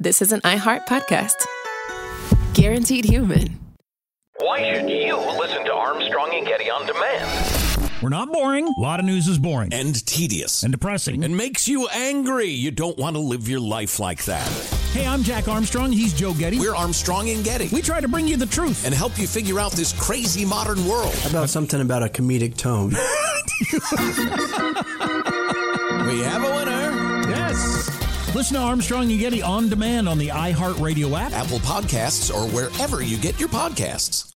this is an iHeart podcast. Guaranteed human. Why should you listen to Armstrong and Getty on demand? We're not boring. A lot of news is boring. And tedious. And depressing. And makes you angry. You don't want to live your life like that. Hey, I'm Jack Armstrong. He's Joe Getty. We're Armstrong and Getty. We try to bring you the truth. And help you figure out this crazy modern world. How about something about a comedic tone? We have a winner. Yes. Listen to Armstrong and Getty on demand on the iHeartRadio app, Apple Podcasts, or wherever you get your podcasts.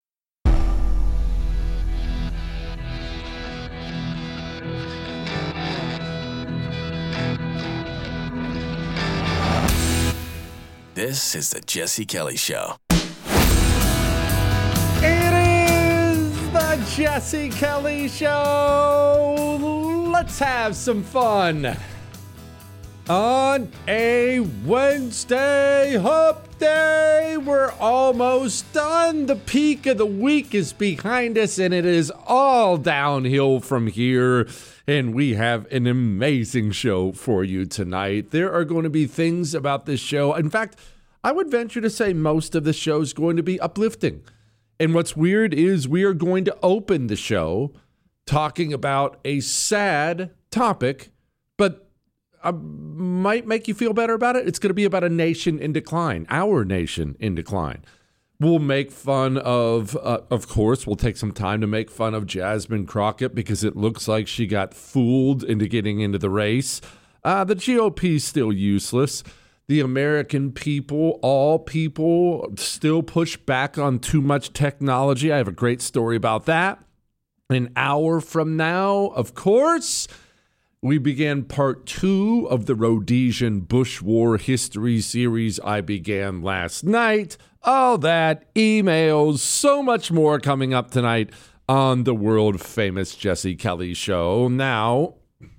This is the Jesse Kelly Show. It is the Jesse Kelly Show. Let's have some fun. On a Wednesday hump day, we're almost done. The peak of the week is behind us, and it is all downhill from here. And we have an amazing show for you tonight. There are going to be things about this show. In fact, I would venture to say most of the show is going to be uplifting. And what's weird is we are going to open the show talking about a sad topic, but might make you feel better about it. It's going to be about a nation in decline, our nation in decline. We'll make fun of course, we'll take some time to make fun of Jasmine Crockett because it looks like she got fooled into getting into the race. The GOP is still useless. The American people, all people, still push back on too much technology. I have a great story about that. An hour from now, of course, we began part 2 of the Rhodesian Bush War history series I began last night. All that, emails, so much more coming up tonight on the world-famous Jesse Kelly Show. Now,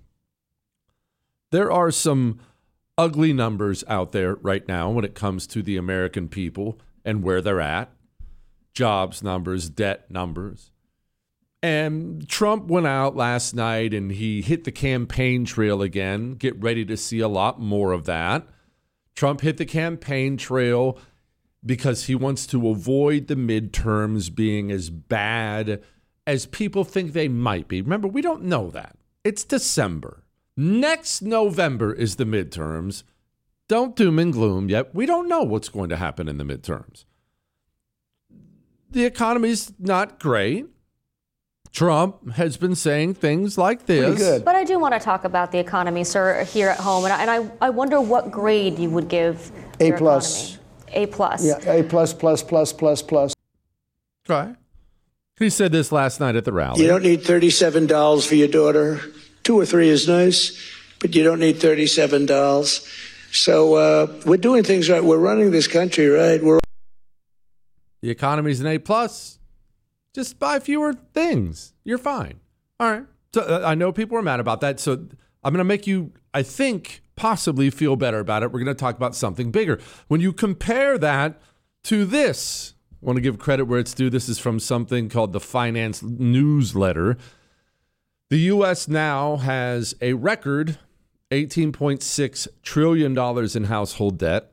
there are some ugly numbers out there right now when it comes to the American people and where they're at. Jobs numbers, debt numbers. And Trump went out last night and he hit the campaign trail again. Get ready to see a lot more of that. Trump hit the campaign trail because he wants to avoid the midterms being as bad as people think they might be. Remember, we don't know that. It's December. Next November is the midterms. Don't doom and gloom yet. We don't know what's going to happen in the midterms. The economy's not great. Trump has been saying things like this. Pretty good. But I do want to talk about the economy, sir, here at home. And I wonder what grade you would give A plus. A plus. Yeah, A plus, plus, plus, plus, plus. Right. He said this last night at the rally. You don't need $37 for your daughter. 2 or 3 is nice, but you don't need $37. So we're doing things right. We're running this country right. The economy's an A plus. Just buy fewer things. You're fine. All right. So I know people are mad about that. So I'm going to make you, I think, possibly feel better about it. We're going to talk about something bigger. When you compare that to this, I want to give credit where it's due. This is from something called the Finance Newsletter. The U.S. now has a record $18.6 trillion in household debt,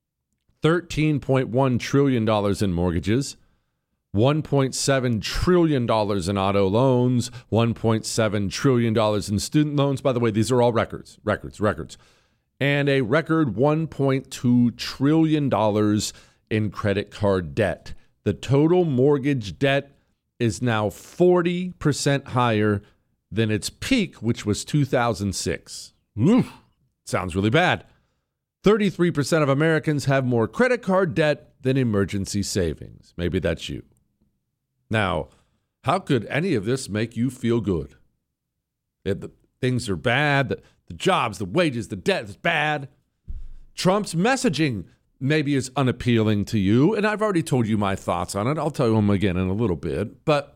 $13.1 trillion in mortgages, $1.7 trillion in auto loans, $1.7 trillion in student loans. By the way, these are all records. And a record $1.2 trillion in credit card debt. The total mortgage debt is now 40% higher than its peak, which was 2006. Oof, sounds really bad. 33% of Americans have more credit card debt than emergency savings. Maybe that's you. Now, how could any of this make you feel good? Things are bad, the jobs, the wages, the debt is bad. Trump's messaging maybe is unappealing to you, and I've already told you my thoughts on it. I'll tell you them again in a little bit, but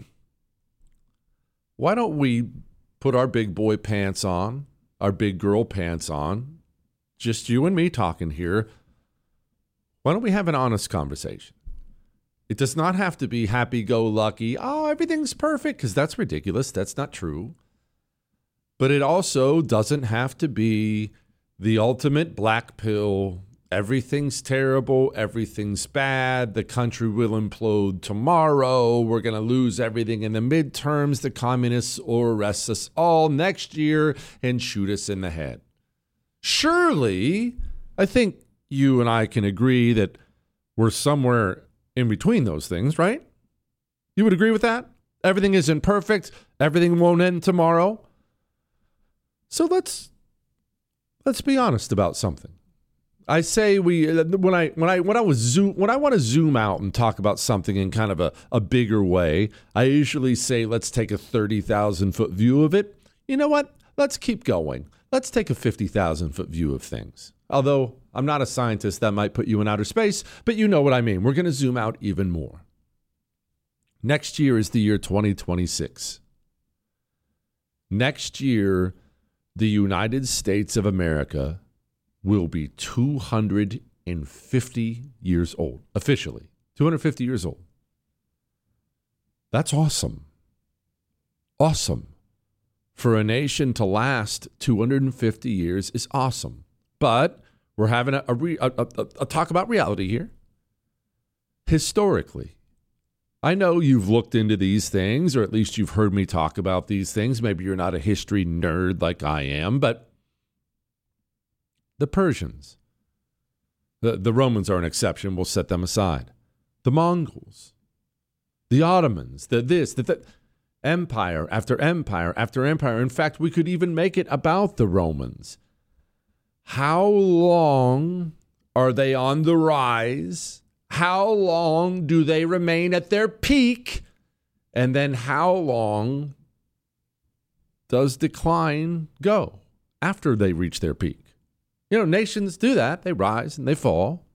why don't we put our big boy pants on, our big girl pants on, just you and me talking here. Why don't we have an honest conversation? It does not have to be happy-go-lucky, oh, everything's perfect, because that's ridiculous. That's not true. But it also doesn't have to be the ultimate black pill, everything's terrible, everything's bad, the country will implode tomorrow, we're going to lose everything in the midterms, the communists will arrest us all next year and shoot us in the head. Surely, I think you and I can agree that we're somewhere in between those things, right? You would agree with that? Everything isn't perfect. Everything won't end tomorrow. So let's be honest about something. I say when I want to zoom out and talk about something in kind of a bigger way, I usually say let's take a 30,000-foot view of it. You know what? Let's keep going. Let's take a 50,000-foot view of things. Although I'm not a scientist, that might put you in outer space, but you know what I mean. We're going to zoom out even more. Next year is the year 2026. Next year, the United States of America will be 250 years old, officially. 250 years old. That's awesome. Awesome. For a nation to last 250 years is awesome. But we're having a talk about reality here. Historically, I know you've looked into these things, or at least you've heard me talk about these things. Maybe you're not a history nerd like I am, but the Persians, the Romans are an exception. We'll set them aside. The Mongols, the Ottomans, the empire after empire after empire. In fact, we could even make it about the Romans. How long are they on the rise? How long do they remain at their peak? And then how long does decline go after they reach their peak? You know, nations do that. They rise and they fall.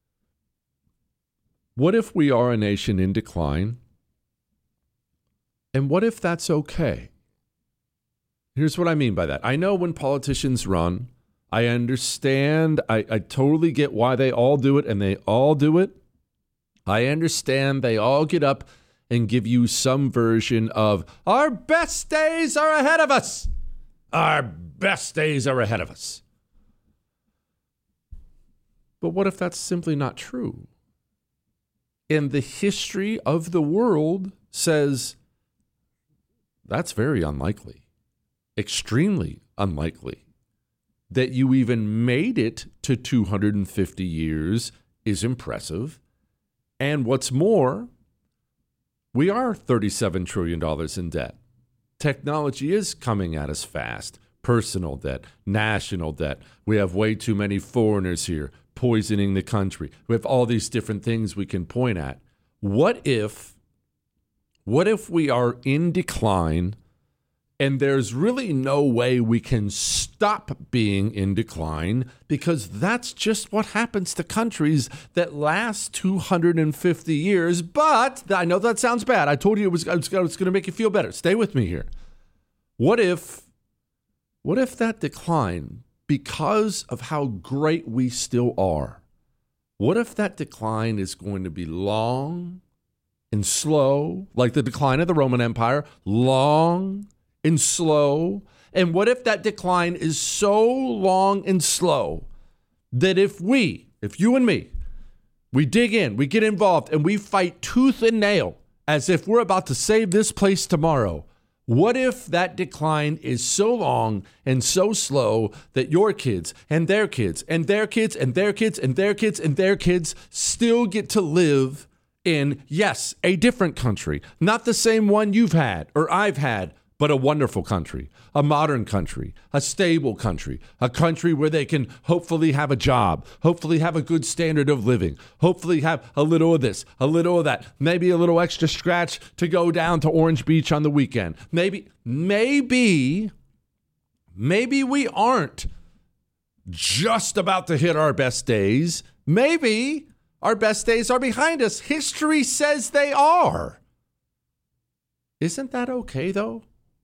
What if we are a nation in decline? And what if that's okay? Here's what I mean by that. I know when politicians run, I understand. I totally get why they all do it, and they all do it. I understand they all get up and give you some version of, our best days are ahead of us. Our best days are ahead of us. But what if that's simply not true? And the history of the world says that's very unlikely, extremely unlikely. That you even made it to 250 years is impressive. And what's more, we are $37 trillion in debt. Technology is coming at us fast. Personal debt, national debt. We have way too many foreigners here poisoning the country. We have all these different things we can point at. What if we are in decline and there's really no way we can stop being in decline, because that's just what happens to countries that last 250 years. But I know that sounds bad. I told you it was going to make you feel better. Stay with me here. What if that decline, because of how great we still are, what if that decline is going to be long and slow, like the decline of the Roman Empire, long and slow? And what if that decline is so long and slow that if you and me, we dig in, we get involved, and we fight tooth and nail as if we're about to save this place tomorrow, what if that decline is so long and so slow that your kids and their kids and their kids and their kids and their kids and their kids still get to live in, yes, a different country, not the same one you've had or I've had, but a wonderful country, a modern country, a stable country, a country where they can hopefully have a job, hopefully have a good standard of living, hopefully have a little of this, a little of that, maybe a little extra scratch to go down to Orange Beach on the weekend. Maybe we aren't just about to hit our best days. Maybe our best days are behind us. History says they are. Isn't that okay, though?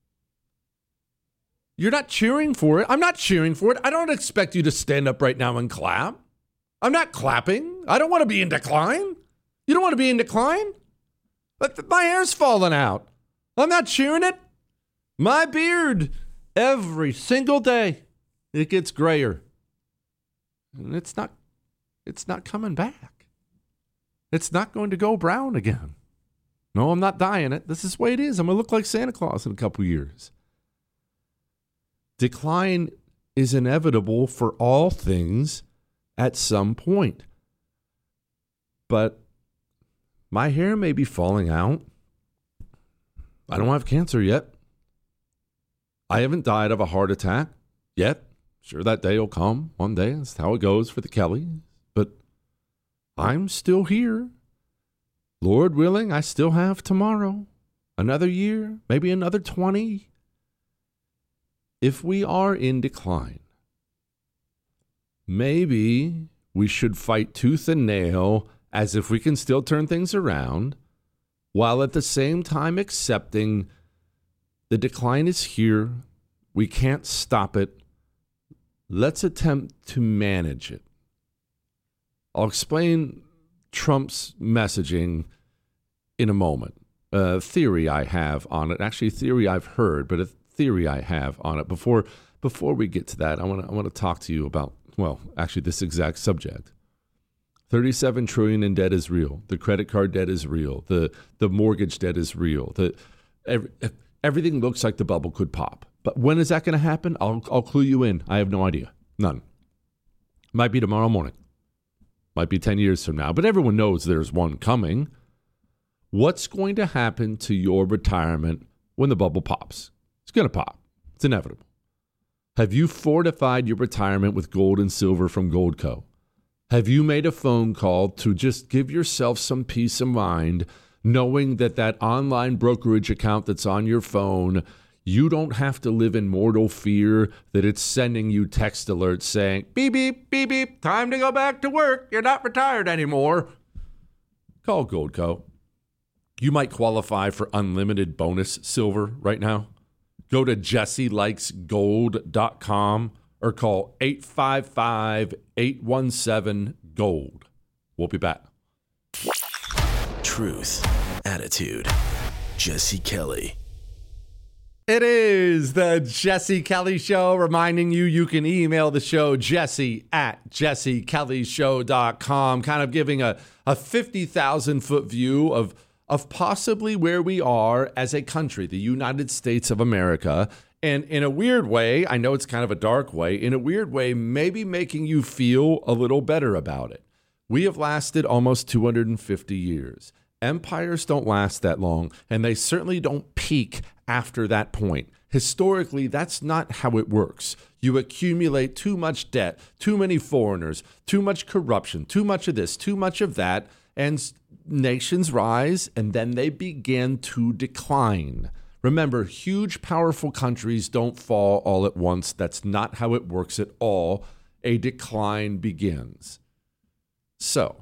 You're not cheering for it. I'm not cheering for it. I don't expect you to stand up right now and clap. I'm not clapping. I don't want to be in decline. You don't want to be in decline? But my hair's falling out. I'm not cheering it. My beard, every single day, it gets grayer. And it's not It's not coming back. It's not going to go brown again. No, I'm not dying it. This is the way it is. I'm going to look like Santa Claus in a couple years. Decline is inevitable for all things at some point. But my hair may be falling out. I don't have cancer yet. I haven't died of a heart attack yet. Sure, that day will come one day. That's how it goes for the Kellys. But I'm still here. Lord willing, I still have tomorrow. Another year, maybe another 20. If we are in decline, maybe we should fight tooth and nail as if we can still turn things around, while at the same time accepting the decline is here. We can't stop it. Let's attempt to manage it. I'll explain Trump's messaging in a moment. A theory I have on it. Actually, a theory I've heard, but a theory I have on it. Before we get to that, I want to talk to you about, well, actually this exact subject. 37 trillion in debt is real. The credit card debt is real. The mortgage debt is real. Everything looks like the bubble could pop. But when is that going to happen? I'll clue you in. I have no idea. None. Might be tomorrow morning. Might be 10 years from now. But everyone knows there's one coming. What's going to happen to your retirement when the bubble pops? It's going to pop. It's inevitable. Have you fortified your retirement with gold and silver from Goldco? Have you made a phone call to just give yourself some peace of mind, knowing that online brokerage account that's on your phone, you don't have to live in mortal fear that it's sending you text alerts saying, beep, beep, beep, beep, time to go back to work. You're not retired anymore. Call Goldco. You might qualify for unlimited bonus silver right now. Go to jesselikesgold.com or call 855-817-GOLD. We'll be back. Truth, attitude, Jesse Kelly. It is the Jesse Kelly Show, reminding you can email the show, jesse@jessekellyshow.com, kind of giving a 50,000-foot view of possibly where we are as a country, the United States of America. And in a weird way, I know it's kind of a dark way, in a weird way, maybe making you feel a little better about it. We have lasted almost 250 years. Empires don't last that long, and they certainly don't peak after that point. Historically, that's not how it works. You accumulate too much debt, too many foreigners, too much corruption, too much of this, too much of that, and nations rise, and then they begin to decline. Remember, huge, powerful countries don't fall all at once. That's not how it works at all. A decline begins. So,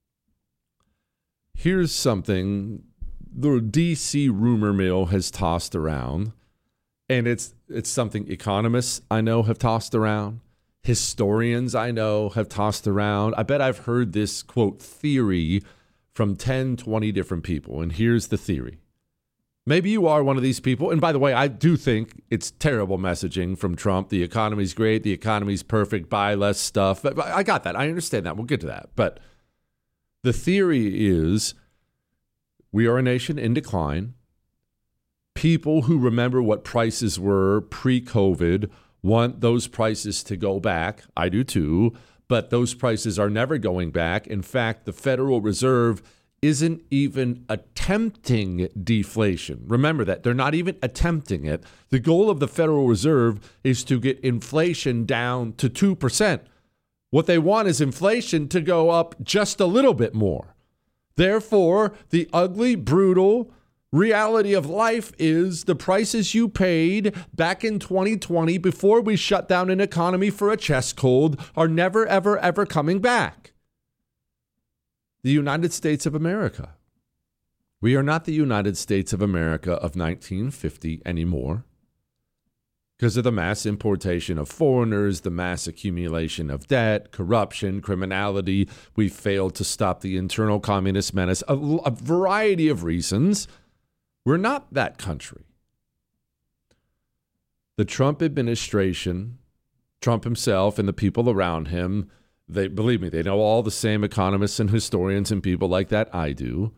here's something the DC rumor mill has tossed around, and it's something economists I know have tossed around, historians I know have tossed around. I bet I've heard this, quote, theory from 10, 20 different people, and here's the theory. Maybe you are one of these people, and by the way, I do think it's terrible messaging from Trump. The economy's great, the economy's perfect, buy less stuff. But I got that. I understand that. We'll get to that. But the theory is we are a nation in decline. People who remember what prices were pre-COVID want those prices to go back. I do too. But those prices are never going back. In fact, the Federal Reserve isn't even attempting deflation. Remember that. They're not even attempting it. The goal of the Federal Reserve is to get inflation down to 2%. What they want is inflation to go up just a little bit more. Therefore, the ugly, brutal reality of life is the prices you paid back in 2020 before we shut down an economy for a chest cold are never, ever, ever coming back. The United States of America. We are not the United States of America of 1950 anymore because of the mass importation of foreigners, the mass accumulation of debt, corruption, criminality. We failed to stop the internal communist menace, a variety of reasons. We're not that country. The Trump administration, Trump himself and the people around him They believe me, they know all the same economists and historians and people like that I do.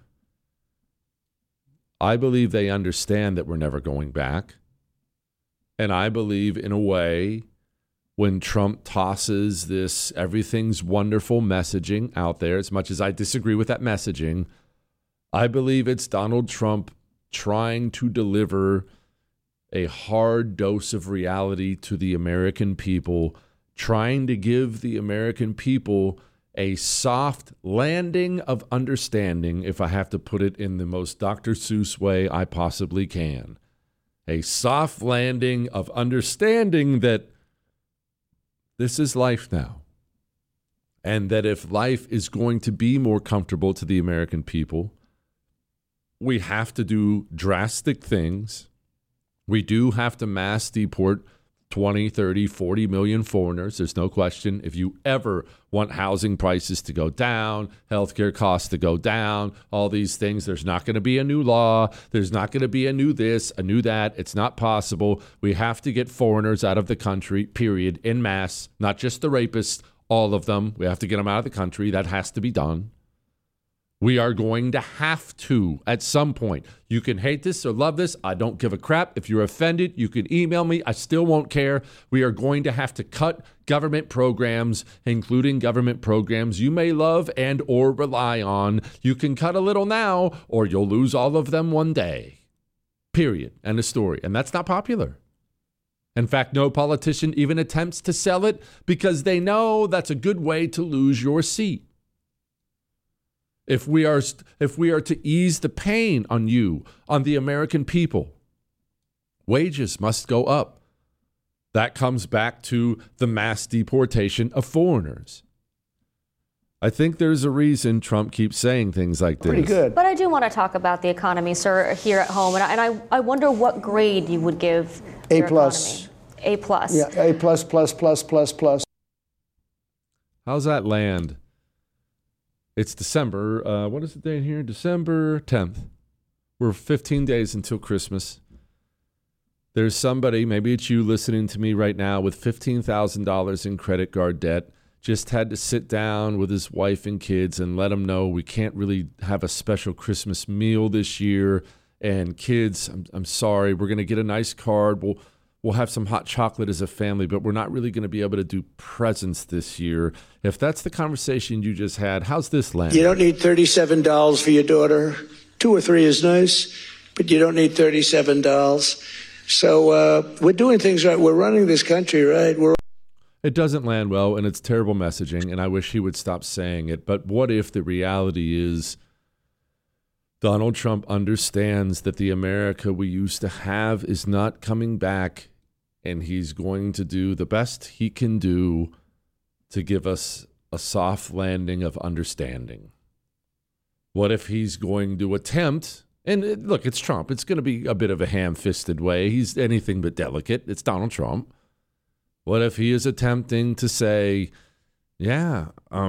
I believe they understand that we're never going back. And I believe, in a way, when Trump tosses this everything's wonderful messaging out there, as much as I disagree with that messaging, I believe it's Donald Trump trying to deliver a hard dose of reality to the American people, trying to give the American people a soft landing of understanding, if I have to put it in the most Dr. Seuss way I possibly can. A soft landing of understanding that this is life now. And that if life is going to be more comfortable to the American people, we have to do drastic things. We do have to mass deport 20, 30, 40 million foreigners. There's no question. If you ever want housing prices to go down, healthcare costs to go down, all these things, there's not going to be a new law. There's not going to be a new this, a new that. It's not possible. We have to get foreigners out of the country, period, en masse, not just the rapists, all of them. We have to get them out of the country. That has to be done. We are going to have to at some point. You can hate this or love this. I don't give a crap. If you're offended, you can email me. I still won't care. We are going to have to cut government programs, including government programs you may love and or rely on. You can cut a little now, or you'll lose all of them one day. Period. End of story. And that's not popular. In fact, no politician even attempts to sell it because they know that's a good way to lose your seat. If we are to ease the pain on you, on the American people, wages must go up. That comes back to the mass deportation of foreigners. I think there's a reason Trump keeps saying things like this. Pretty good. But I do want to talk about the economy, sir, here at home. And I wonder what grade you would give A+. your economy. A+. Yeah, A+, plus. How's that land? It's December. What is the date here? December 10th. We're 15 days until Christmas. There's somebody, maybe it's you listening to me right now, with $15,000 in credit card debt. Just had to sit down with his wife and kids and let them know we can't really have a special Christmas meal this year. And kids, I'm sorry, we're going to get a nice card. We'll have some hot chocolate as a family, but we're not really going to be able to do presents this year. If that's the conversation you just had, how's this land? You don't need $37 for your daughter. 2 or 3 is nice, but you don't need $37. So we're doing things right. We're running this country right. It doesn't land well, and it's terrible messaging, and I wish he would stop saying it. But what if the reality is Donald Trump understands that the America we used to have is not coming back, and he's going to do the best he can do to give us a soft landing of understanding? What if he's going to attempt, and look, it's Trump. It's going to be a bit of a ham-fisted way. He's anything but delicate. It's Donald Trump. What if he is attempting to say, yeah,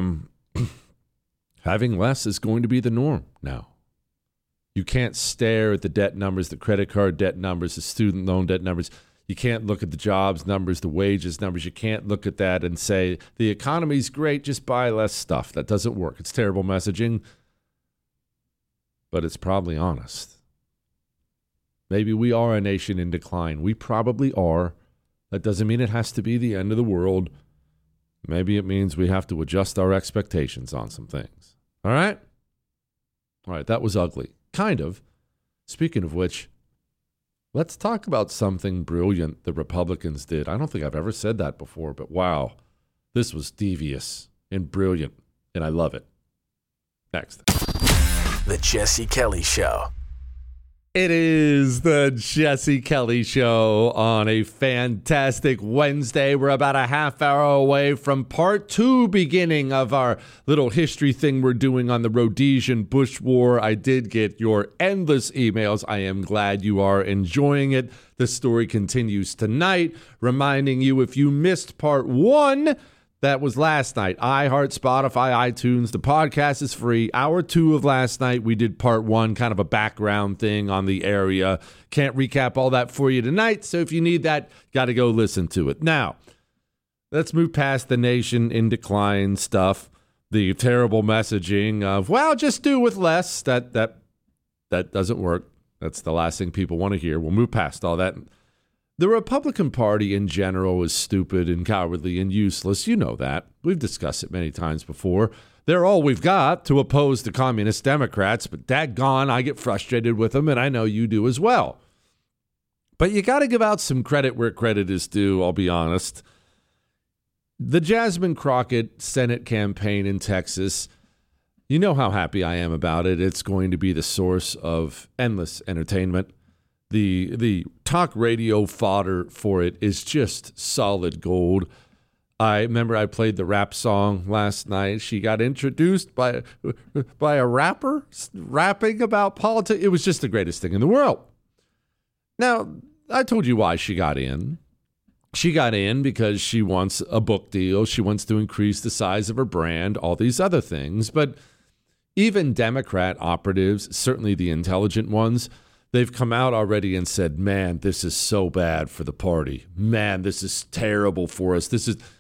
having less is going to be the norm now? You can't stare at the debt numbers, the credit card debt numbers, the student loan debt numbers. You can't look at the jobs numbers, the wages numbers. You can't look at that and say, the economy's great, just buy less stuff. That doesn't work. It's terrible messaging, but it's probably honest. Maybe we are a nation in decline. We probably are. That doesn't mean it has to be the end of the world. Maybe it means we have to adjust our expectations on some things. All right? All right, that was ugly. Kind of. Speaking of which, let's talk about something brilliant the Republicans did. I don't think I've ever said that before, but wow, this was devious and brilliant, and I love it. Next. The Jesse Kelly Show. It is the Jesse Kelly Show on a fantastic Wednesday. We're about a half hour away from part 2 beginning of our little history thing we're doing on the Rhodesian Bush War. I did get your endless emails. I am glad you are enjoying it. The story continues tonight, reminding you if you missed part 1, that was last night. iHeart, Spotify, iTunes. The podcast is free. Hour 2 of last night, we did part 1, kind of a background thing on the area. Can't recap all that for you tonight, so if you need that, got to go listen to it. Now, Let's move past the nation in decline stuff, the terrible messaging of, well, just do with less. That doesn't work. That's the last thing people want to hear. We'll move past all that. The Republican Party in general is stupid and cowardly and useless. You know that. We've discussed it many times before. They're all we've got to oppose the communist Democrats, but daggone, I get frustrated with them, and I know you do as well. But you got to give out some credit where credit is due, I'll be honest. The Jasmine Crockett Senate campaign in Texas, you know how happy I am about it. It's going to be the source of endless entertainment. The talk radio fodder for it is just solid gold. I remember I played the rap song last night. She got introduced by a rapper rapping about politics. It was just the greatest thing in the world. Now, I told you why she got in. She got in because she wants a book deal. She wants to increase the size of her brand, all these other things. But even Democrat operatives, certainly the intelligent ones, they've come out already and said, man, this is so bad for the party. Man, this is terrible for us.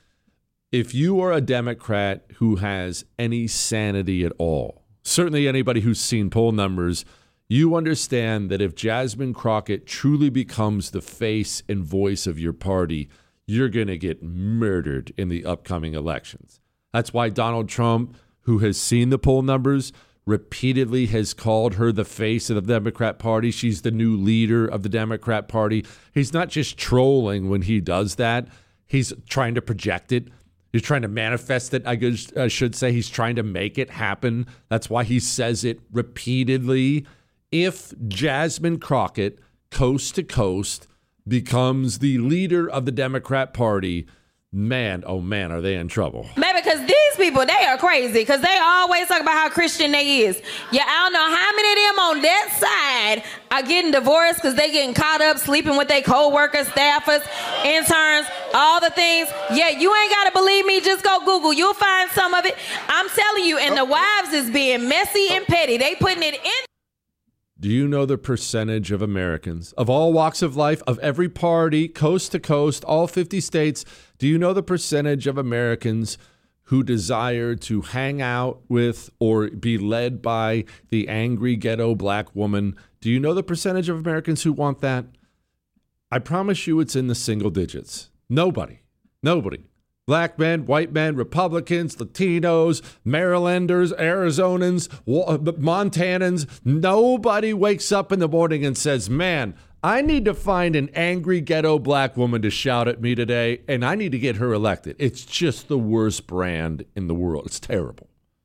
If you are a Democrat who has any sanity at all, certainly anybody who's seen poll numbers, you understand that if Jasmine Crockett truly becomes the face and voice of your party, you're going to get murdered in the upcoming elections. That's why Donald Trump, who has seen the poll numbers, repeatedly has called her the face of the Democrat Party. She's the new leader of the Democrat Party. He's not just trolling when he does that. He's trying to project it. He's trying to manifest it, I should say. He's trying to make it happen. That's why he says it repeatedly. If Jasmine Crockett, coast to coast, becomes the leader of the Democrat Party, man, oh man, are they in trouble. Man, because these people, they are crazy because they always talk about how Christian they is. Yeah, I don't know how many of them on that side are getting divorced because they getting caught up sleeping with their co-workers, staffers, interns, all the things. Yeah, you ain't got to believe me. Just go Google. You'll find some of it. I'm telling you, and the wives is being messy and petty. They putting it in. Do you know the percentage of Americans of all walks of life, of every party, coast to coast, all 50 states? Do you know the percentage of Americans who desire to hang out with or be led by the angry ghetto black woman? Do you know the percentage of Americans who want that? I promise you it's in the single digits. Nobody. Black men, white men, Republicans, Latinos, Marylanders, Arizonans, Montanans. Nobody wakes up in the morning and says, man, I need to find an angry ghetto black woman to shout at me today, and I need to get her elected. It's just the worst brand in the world. It's terrible.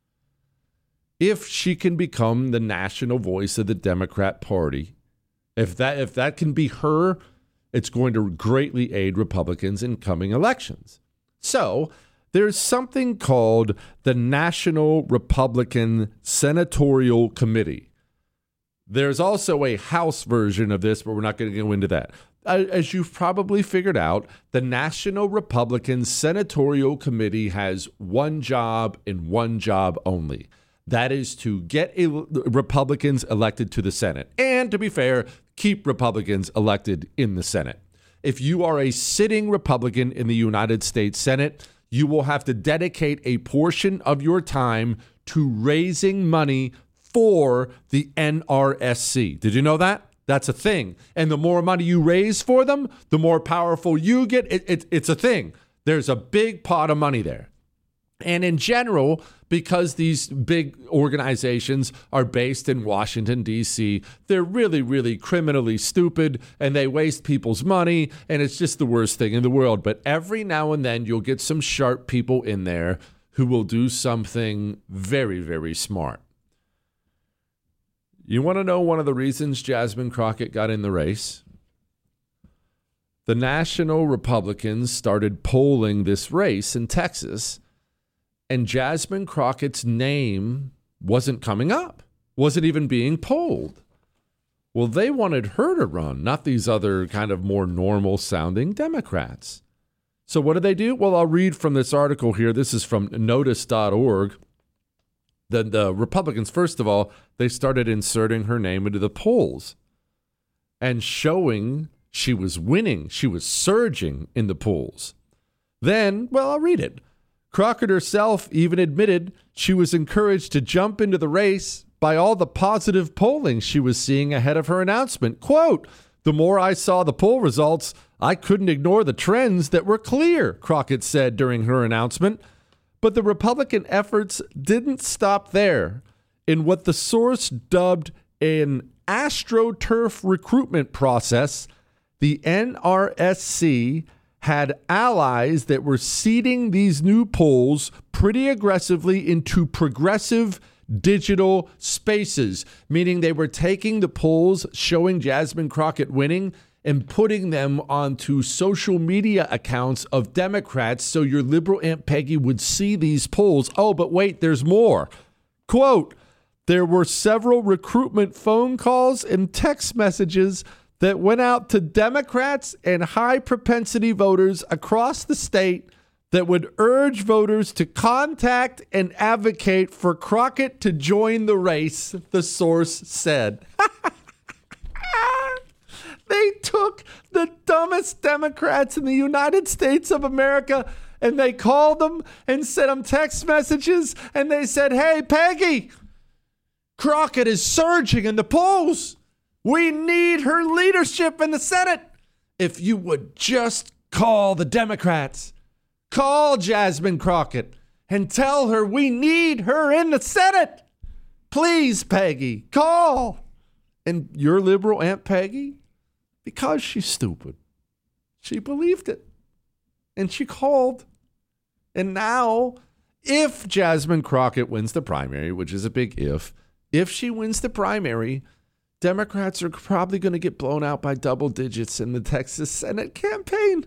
If she can become the national voice of the Democrat Party, if that can be her, it's going to greatly aid Republicans in coming elections. So there's something called the National Republican Senatorial Committee. There's also a House version of this, but we're not going to go into that. As you've probably figured out, the National Republican Senatorial Committee has one job and one job only. That is to get Republicans elected to the Senate. And to be fair, keep Republicans elected in the Senate. If you are a sitting Republican in the United States Senate, you will have to dedicate a portion of your time to raising money for the NRSC. Did you know that? That's a thing. And the more money you raise for them, the more powerful you get. It's a thing. There's a big pot of money there. And in general, because these big organizations are based in Washington, D.C., they're really, really criminally stupid, and they waste people's money, and it's just the worst thing in the world. But every now and then, you'll get some sharp people in there who will do something very, very smart. You want to know one of the reasons Jasmine Crockett got in the race? The National Republicans started polling this race in Texas, and Jasmine Crockett's name wasn't coming up, wasn't even being polled. Well, they wanted her to run, not these other kind of more normal-sounding Democrats. So what did they do? Well, I'll read from this article here. This is from notice.org. The Republicans, first of all, they started inserting her name into the polls and showing she was winning. She was surging in the polls. Then, well, I'll read it. Crockett herself even admitted she was encouraged to jump into the race by all the positive polling she was seeing ahead of her announcement. Quote, "The more I saw the poll results, I couldn't ignore the trends that were clear," Crockett said during her announcement. But the Republican efforts didn't stop there. In what the source dubbed an AstroTurf recruitment process, the NRSC had allies that were seeding these new polls pretty aggressively into progressive digital spaces, meaning they were taking the polls showing Jasmine Crockett winning and putting them onto social media accounts of Democrats so your liberal Aunt Peggy would see these polls. Oh, but wait, there's more. Quote, "There were several recruitment phone calls and text messages that went out to Democrats and high-propensity voters across the state that would urge voters to contact and advocate for Crockett to join the race," the source said. They took the dumbest Democrats in the United States of America and they called them and sent them text messages and they said, "Hey, Peggy, Crockett is surging in the polls. We need her leadership in the Senate. If you would just call the Democrats, call Jasmine Crockett and tell her we need her in the Senate. Please, Peggy, call." And your liberal Aunt Peggy, because she's stupid, she believed it. And she called. And now, if Jasmine Crockett wins the primary, which is a big if she wins the primary, Democrats are probably going to get blown out by double digits in the Texas Senate campaign.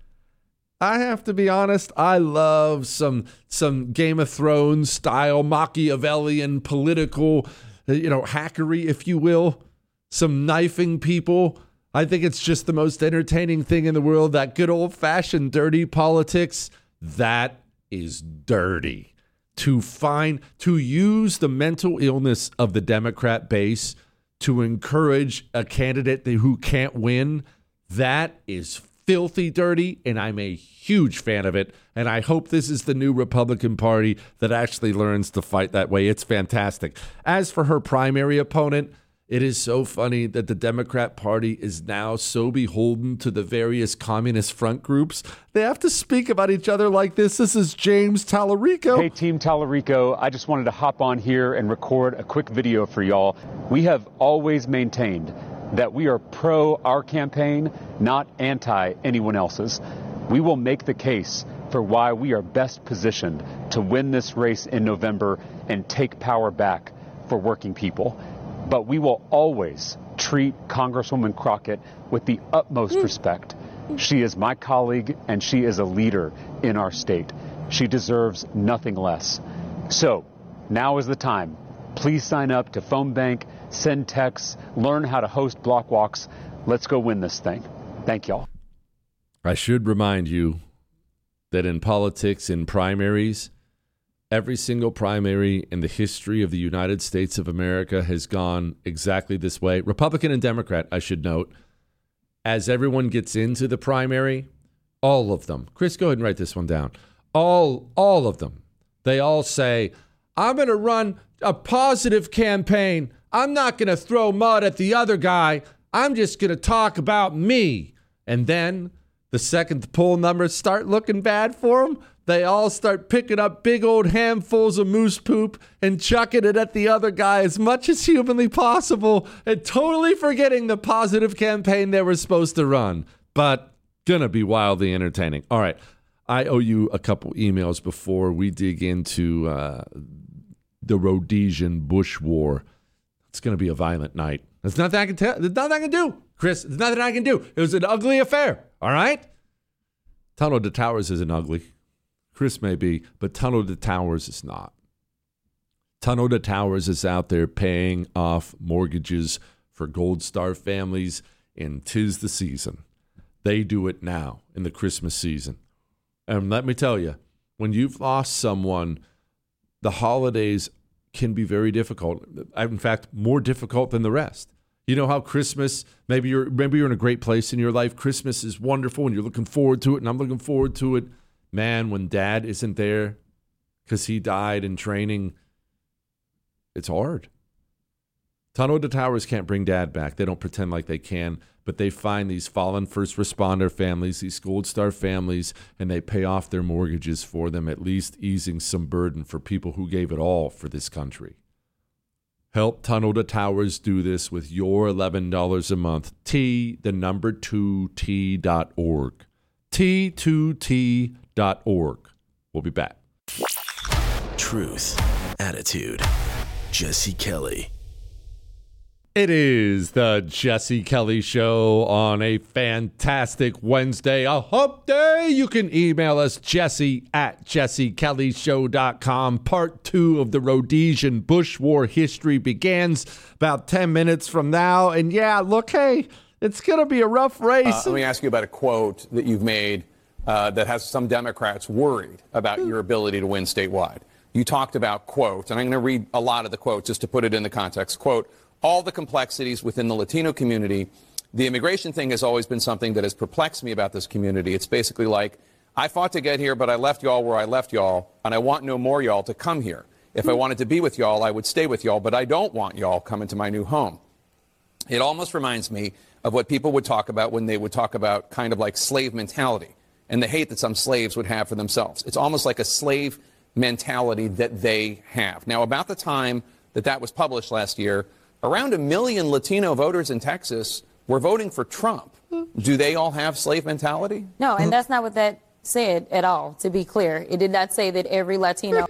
I have to be honest, I love some Game of Thrones style Machiavellian political, hackery, if you will. Some knifing people. I think it's just the most entertaining thing in the world. That good old-fashioned dirty politics, that is dirty. To use the mental illness of the Democrat base to encourage a candidate who can't win, that is filthy dirty, and I'm a huge fan of it. And I hope this is the new Republican Party that actually learns to fight that way. It's fantastic. As for her primary opponent, it is so funny that the Democrat Party is now so beholden to the various communist front groups. They have to speak about each other like this. This is James Tallarico. Hey, Team Tallarico. I just wanted to hop on here and record a quick video for y'all. We have always maintained that we are pro our campaign, not anti anyone else's. We will make the case for why we are best positioned to win this race in November and take power back for working people. But we will always treat Congresswoman Crockett with the utmost respect. She is my colleague, and she is a leader in our state. She deserves nothing less. So now is the time. Please sign up to Phone Bank, send texts, learn how to host block walks. Let's go win this thing. Thank y'all. I should remind you that in politics, in primaries, every single primary in the history of the United States of America has gone exactly this way. Republican and Democrat, I should note. As everyone gets into the primary, all of them, Chris, go ahead and write this one down. All of them, they all say, "I'm going to run a positive campaign. I'm not going to throw mud at the other guy. I'm just going to talk about me." And then the second the poll numbers start looking bad for them, they all start picking up big old handfuls of moose poop and chucking it at the other guy as much as humanly possible and totally forgetting the positive campaign they were supposed to run. But gonna be wildly entertaining. All right, I owe you a couple emails before we dig into the Rhodesian Bush War. It's gonna be a violent night. There's nothing I can tell. There's nothing I can do, Chris. There's nothing I can do. It was an ugly affair. All right. Tunnel to Towers isn't ugly. Chris may be, but Tunnel to Towers is not. Tunnel to Towers is out there paying off mortgages for Gold Star families, and 'tis the season. They do it now in the Christmas season. And let me tell you, when you've lost someone, the holidays can be very difficult. In fact, more difficult than the rest. You know how Christmas, maybe you're in a great place in your life. Christmas is wonderful and you're looking forward to it, and I'm looking forward to it. Man, when dad isn't there because he died in training, it's hard. Tunnel to Towers can't bring dad back. They don't pretend like they can, but they find these fallen first responder families, these Gold Star families, and they pay off their mortgages for them, at least easing some burden for people who gave it all for this country. Help Tunnel to Towers do this with your $11 a month. T2T.org. T2T.org. We'll be back. Truth, attitude, Jesse Kelly. It is the Jesse Kelly Show on a fantastic Wednesday, a hump day. You can email us, jesse@jessekellyshow.com. Part 2 of the Rhodesian Bush War history begins about 10 minutes from now. And yeah, look, hey, it's going to be a rough race. Let me ask you about a quote that you've made that has some Democrats worried about your ability to win statewide. You talked about, quote, and I'm going to read a lot of the quote just to put it in the context, quote, all the complexities within the Latino community. The immigration thing has always been something that has perplexed me about this community. It's basically like, I fought to get here, but I left y'all where I left y'all, and I want no more y'all to come here. If I wanted to be with y'all, I would stay with y'all, but I don't want y'all coming to my new home. It almost reminds me of what people would talk about when they would talk about kind of like slave mentality and the hate that some slaves would have for themselves. It's almost like a slave mentality that they have. Now, about the time that was published last year, around 1 million Latino voters in Texas were voting for Trump. Do they all have slave mentality? No, and that's not what that said at all, to be clear. It did not say that every Latino.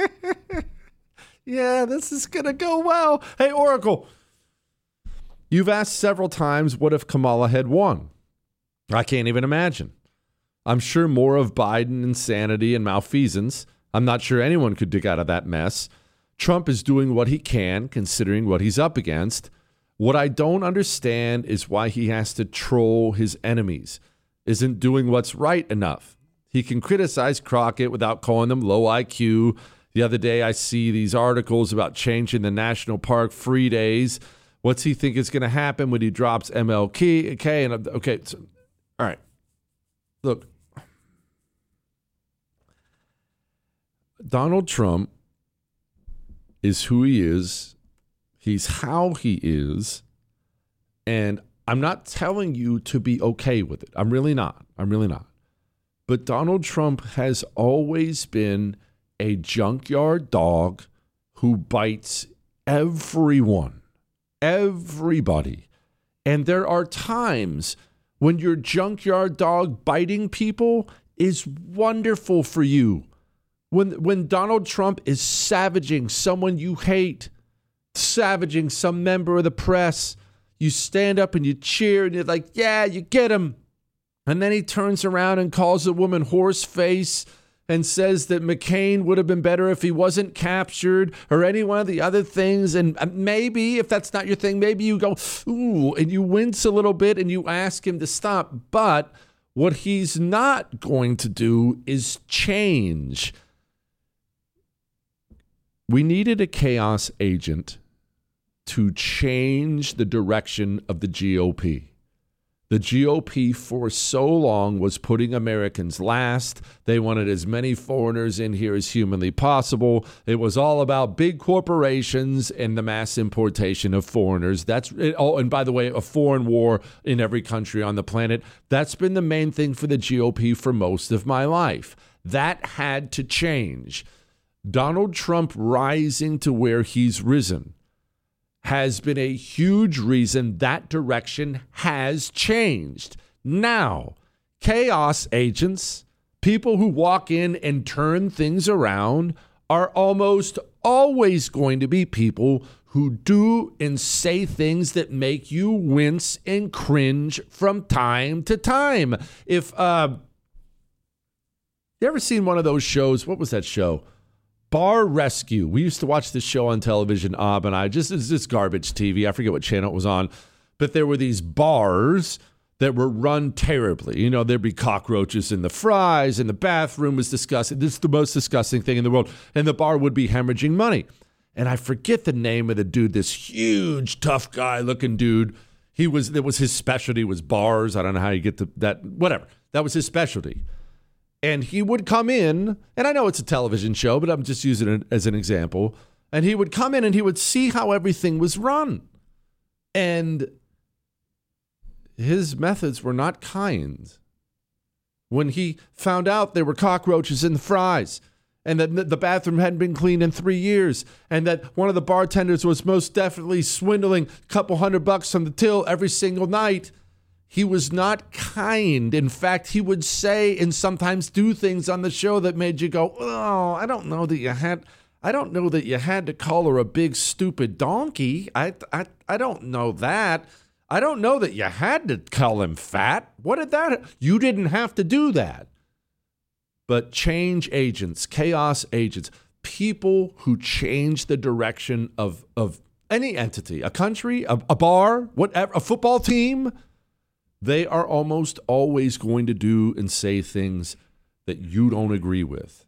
Yeah, this is going to go well. Hey, Oracle, you've asked several times, what if Kamala had won? I can't even imagine. I'm sure more of Biden insanity and malfeasance. I'm not sure anyone could dig out of that mess. Trump is doing what he can, considering what he's up against. What I don't understand is why he has to troll his enemies, isn't doing what's right enough. He can criticize Crockett without calling them low IQ. The other day, I see these articles about changing the national park free days. What's he think is going to happen when he drops MLK? Okay, so, all right. Look, Donald Trump is who he is. He's how he is. And I'm not telling you to be okay with it. I'm really not. But Donald Trump has always been a junkyard dog who bites everyone, everybody. And there are times when your junkyard dog biting people is wonderful for you. When Donald Trump is savaging someone you hate, savaging some member of the press, you stand up and you cheer and you're like, yeah, you get him. And then he turns around and calls a woman horse face and says that McCain would have been better if he wasn't captured or any one of the other things. And maybe, if that's not your thing, maybe you go, ooh, and you wince a little bit and you ask him to stop. But what he's not going to do is change. We needed a chaos agent to change the direction of the GOP. The GOP for so long was putting Americans last. They wanted as many foreigners in here as humanly possible. It was all about big corporations and the mass importation of foreigners. That's it. Oh, and by the way, a foreign war in every country on the planet. That's been the main thing for the GOP for most of my life. That had to change. Donald Trump rising to where he's risen has been a huge reason that direction has changed. Now, chaos agents, people who walk in and turn things around, are almost always going to be people who do and say things that make you wince and cringe from time to time. If you ever seen one of those shows, what was that show? Bar Rescue. We used to watch this show on television, Ob and I. It's just garbage TV. I forget what channel it was on. But there were these bars that were run terribly. You know, there'd be cockroaches in the fries, and the bathroom was disgusting. This is the most disgusting thing in the world. And the bar would be hemorrhaging money. And I forget the name of the dude, this huge, tough guy looking dude. It was his specialty was bars. I don't know how you get to that. Whatever. That was his specialty. And he would come in, and I know it's a television show, but I'm just using it as an example. And he would come in and he would see how everything was run. And his methods were not kind. When he found out there were cockroaches in the fries, and that the bathroom hadn't been cleaned in 3 years, and that one of the bartenders was most definitely swindling a couple $100 from the till every single night, he was not kind. In fact, he would say and sometimes do things on the show that made you go, "Oh, I don't know that you had to call her a big stupid donkey. I don't know that. I don't know that you had to call him fat. What did that? You didn't have to do that." But change agents, chaos agents, people who change the direction of any entity, a country, a bar, whatever, a football team, they are almost always going to do and say things that you don't agree with.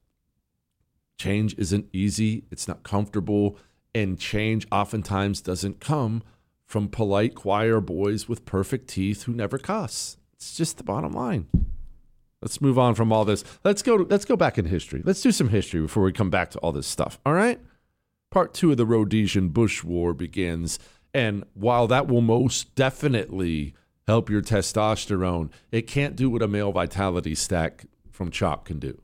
Change isn't easy. It's not comfortable. And change oftentimes doesn't come from polite choir boys with perfect teeth who never cuss. It's just the bottom line. Let's move on from all this. Let's go back in history. Let's do some history before we come back to all this stuff. All right? Part 2 of the Rhodesian-Bush War begins. And while that will most definitely help your testosterone, it can't do what a male vitality stack from Choq can do.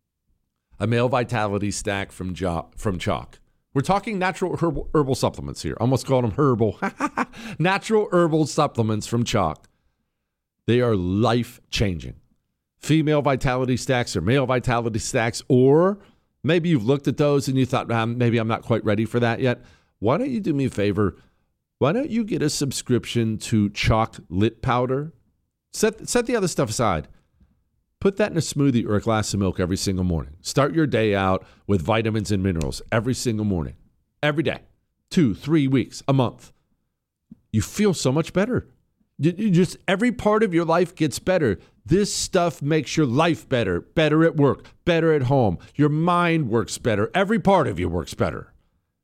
A male vitality stack from Choq. We're talking natural herbal supplements here. Almost called them herbal. Natural herbal supplements from Choq. They are life-changing. Female vitality stacks or male vitality stacks, or maybe you've looked at those and you thought, maybe I'm not quite ready for that yet. Why don't you do me a favor? Why don't you get a subscription to Choq Lit Powder? Set the other stuff aside. Put that in a smoothie or a glass of milk every single morning. Start your day out with vitamins and minerals every single morning. Every day. 2, 3 weeks, a month. You feel so much better. Just every part of your life gets better. This stuff makes your life better. Better at work, better at home. Your mind works better. Every part of you works better.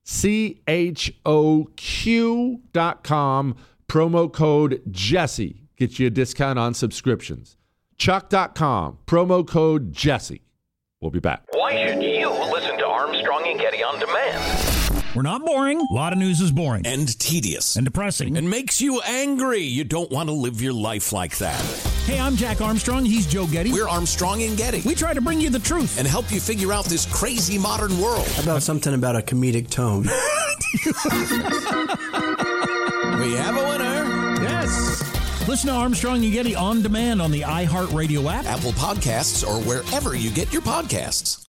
CHOQ.com, promo code Jesse. Gets you a discount on subscriptions. Choq.com, promo code Jesse. We'll be back. Why should you listen to Armstrong and Getty on demand? We're not boring. A lot of news is boring. And tedious. And depressing. And makes you angry. You don't want to live your life like that. Hey, I'm Jack Armstrong. He's Joe Getty. We're Armstrong and Getty. We try to bring you the truth. And help you figure out this crazy modern world. How about something about a comedic tone? We have a winner. Yes. Listen to Armstrong and Getty on demand on the iHeartRadio app, Apple Podcasts, or wherever you get your podcasts.